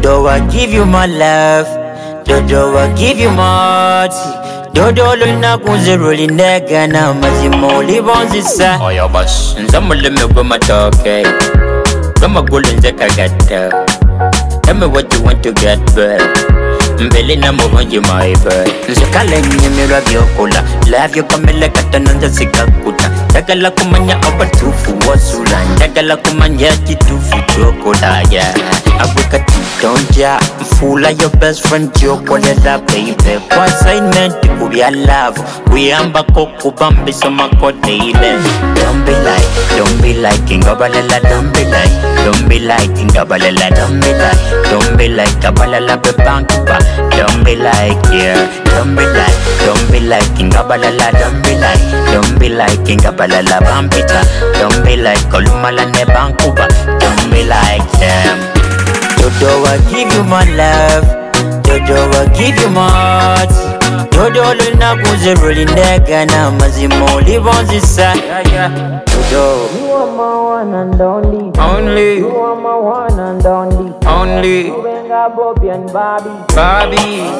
Dodo, I give you my love. Dodo, I give you my heart. Dodo, luna kuziruli nega na mazimo libonzisa. Oya bas, nzamule mego matoke. Kama gulu nzeka gata. Tell me what you want to get back. Mbele na mubonji maiba. Nzekale nyemira byokola. Love you kamele katananda sikakuta. Dagala kumanya abatufu wasula. Dagala kumanya kitufu chokola ya. Abuka titonja. Mfula your best friend chokola baby. Kwa assignment kubya love. Kuyamba koko bambi soma kote ile. Don't be like Ingabalela, don't be like. Don't be like Ingabalela, don't be like. Don't be like Kabalala Bebankuba. Don't be like, yeah. Don't be like Ingabalala, don't be like. Don't be like Ingabalala Bampita. Don't be like Kolumala Nebankuba. Don't be like them. Dodo, I give you my love. Dodo, I give you my heart. Dodo, luna kuziruli nega na mazimo libonzisa. Dodo, You are my one and only. Only, You are my one and only. only, Benga Bobby and Bobby. Bobby.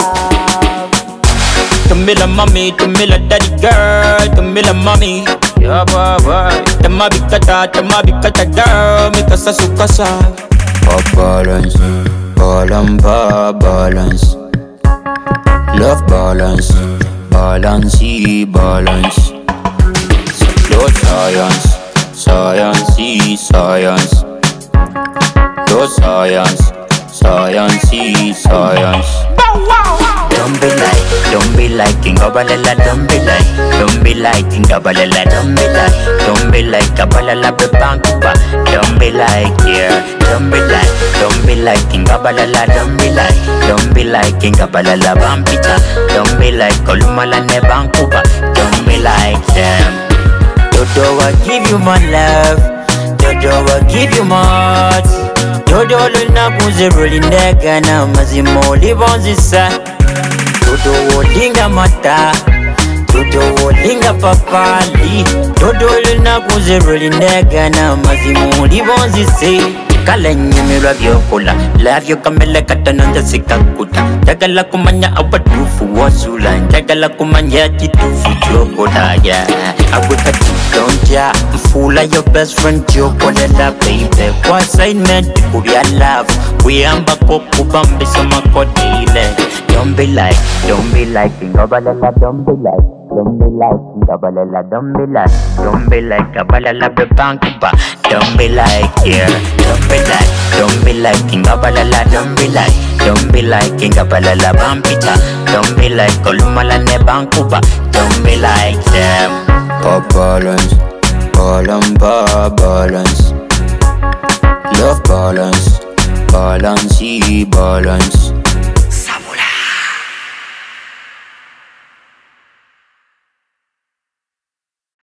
Tumila mommy, tumila daddy girl, tumila mommy. Yeah, boy. Tamabi kata girl, mikasa sukasa. Balance, balance. Love balance, balance. Love science. Love science. don't be like Ingabalela, don't be like Ingabalela, don't be like Kabalala Bebankuba, don't be like, yeah, don't be like Ingabalela, don't be like Ingabalala Bampita, don't be like Kolumala Nebankuba, don't be like them. Dodo, I give you my love. Dodo, I give you my heart. Dodo, luna kuziruli nega na mazimo libonzisa. Dodo, wolinga mata. Dodo, wolinga papali. Dodo, luna kuziruli nega na mazimo libonzisa. Kala nyemira byokola. Love you kamele katananda sikakuta. Dagala kumanya abatufu wasula. Dagala kumanya kitufu chokola ya. Abuka titonja. Mfula your best friend chokola baby. Kwa assignment kubya love. Kuyamba koko bambi soma kote ile. Don't be like Ingabalela, don't be like Ingabalela, don't be like Kabalala Bebankuba, don't be like, yeah, don't be like Ingabalela, don't be like Ingabalela Bampita, don't be like Kolumala Nebankuba, don't be like them. Balance, balance. Love balance, balance.